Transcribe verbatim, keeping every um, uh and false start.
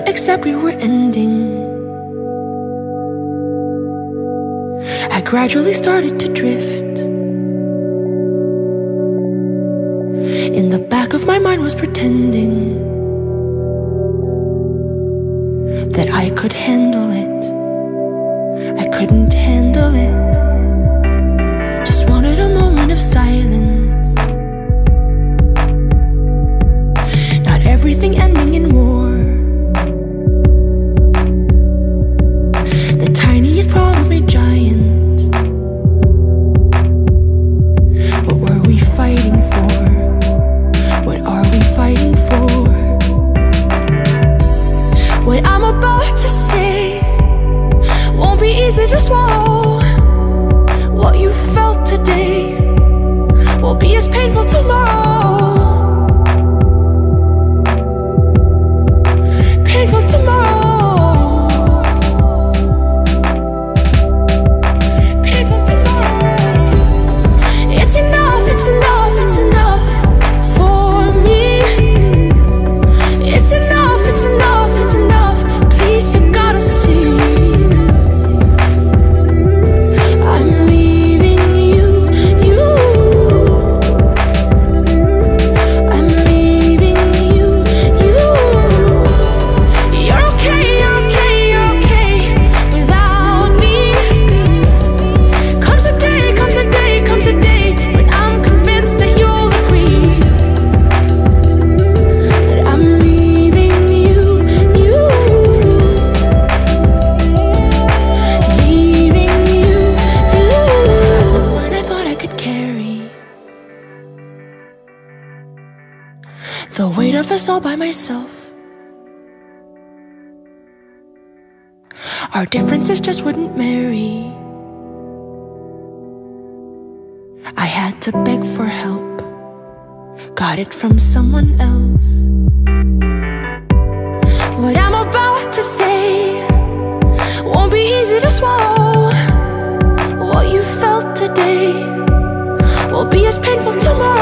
couldn't accept we were ending. I gradually started to drift. In the back of my mind was pretending that I could handle it. I couldn't handle it. Just wanted a moment of silence. Not everything ending in war. The tiniest problems made giant. What were we fighting for? What are we fighting for? What I'm about to say won't be easy to swallow. What you felt today will be as painful tomorrow. Painful tomorrow. Painful tomorrow. It's enough, it's enough, it's enough for me. It's enough, it's enough, it's enough. Please, you gotta see. The weight of us all by myself. Our differences just wouldn't marry. I had to beg for help. Got it from someone else. What I'm about to say won't be easy to swallow. What you felt today will be as painful tomorrow.